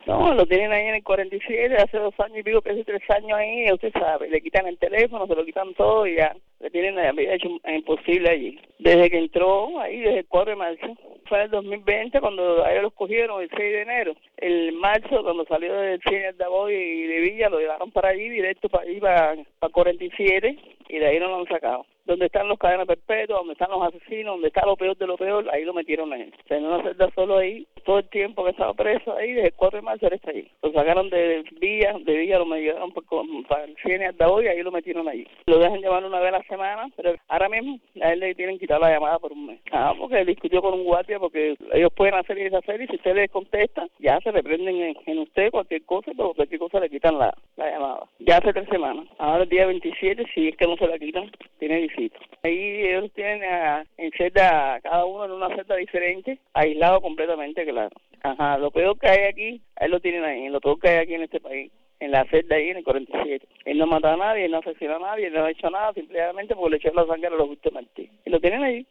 No, lo tienen ahí en el 47, hace 2 años y pico, casi 3 años ahí, ya usted sabe, le quitan el teléfono, se lo quitan todo y ya, le tienen la vida hecho imposible allí. Desde que entró ahí, desde el 4 de marzo, fue en el 2020 cuando a ellos los cogieron el 6 de enero. El marzo, cuando salió del cine de Avoy y de Villa, lo llevaron para allí, directo para allí, para 47, y de ahí no lo han sacado. Donde están los cadenas perpetuas, donde están los asesinos, donde está lo peor de lo peor, ahí lo metieron a él. Se no celda solo ahí, todo el tiempo que estaba preso ahí, desde el 4 de marzo él está ahí. Lo sacaron de Villa lo llevaron para el cine de hoy y ahí lo metieron allí. Lo dejan llamar una vez a la semana, pero ahora mismo a él le tienen que quitar la llamada por un mes. Porque él discutió con un guardia, porque ellos pueden hacer y deshacer, y si usted les contesta, ya se reprenden en usted cualquier cosa, pero cualquier cosa le quitan la llamada. Ya hace 3 semanas. Ahora el día 27, si es que no se la quitan, tiene visita. Ahí ellos tienen en celda, cada uno en una celda diferente, aislado completamente, claro. Ajá, lo peor que hay aquí, él lo tienen ahí, lo peor que hay aquí en este país, en la celda ahí en el 47. Él no mata a nadie, él no asesina a nadie, él no ha hecho nada, simplemente porque le echó la sangre a los Bustamante. Y lo tienen ahí.